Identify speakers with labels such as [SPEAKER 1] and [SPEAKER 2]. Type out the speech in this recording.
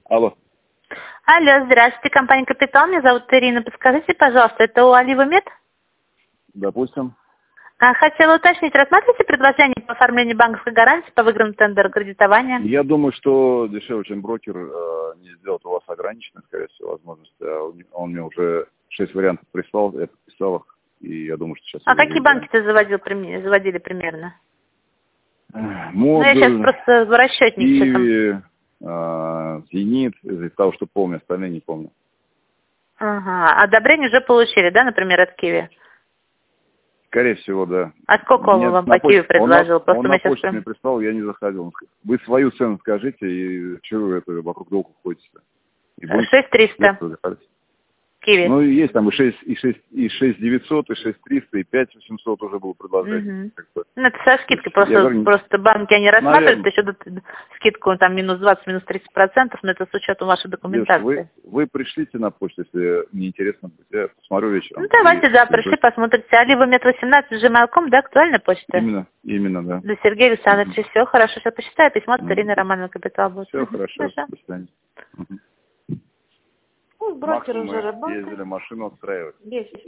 [SPEAKER 1] Алло.
[SPEAKER 2] Алло, здравствуйте, компания «Капитал». Меня зовут Ирина. Подскажите, пожалуйста, это у Аливамед?
[SPEAKER 1] Допустим.
[SPEAKER 2] Хотела уточнить, рассматриваете предложение по оформлению банковской гарантии по выигранному тендеру кредитования?
[SPEAKER 1] Я думаю, что дешевле, чем брокер, не сделает у вас ограниченную, скорее всего, возможность. Он мне уже 6 вариантов прислал, я подписал их, и я думаю, что сейчас...
[SPEAKER 2] А какие банки ты заводили примерно?
[SPEAKER 1] Модуль,
[SPEAKER 2] Я сейчас просто в расчетник
[SPEAKER 1] Киви, Зенит, из-за того, что помню, остальные не помню.
[SPEAKER 2] Ага. Одобрение уже получили, да, например, от Киви?
[SPEAKER 1] Скорее всего, да.
[SPEAKER 2] А сколько он вам по Киви предложил?
[SPEAKER 1] Он на почту мне прислал, я не заходил. Вы свою цену скажите, и чего вы это вокруг долго ходите?
[SPEAKER 2] 6300. Киви.
[SPEAKER 1] Ну, есть там и 6900, и 6300, и 5800 уже было предложение.
[SPEAKER 2] Ну, это со скидкой, просто банки они рассматривают, еще скидку там минус 20, минус 30%, но это с учетом вашей документации.
[SPEAKER 1] Вы пришлите на почту, если мне интересно будет, я посмотрю вечером.
[SPEAKER 2] Ну, давайте, да, пришли, посмотрите. Аливамед 18, gmail.com, да, актуальная почта?
[SPEAKER 1] Именно, да.
[SPEAKER 2] Для Сергея Александровича. Все хорошо, сейчас почитаю, письмо от Ирины Романовны «Капитал» будет.
[SPEAKER 1] Все хорошо, до свидания.
[SPEAKER 2] Брокер уже работает.
[SPEAKER 1] Ездили машину отстраивать.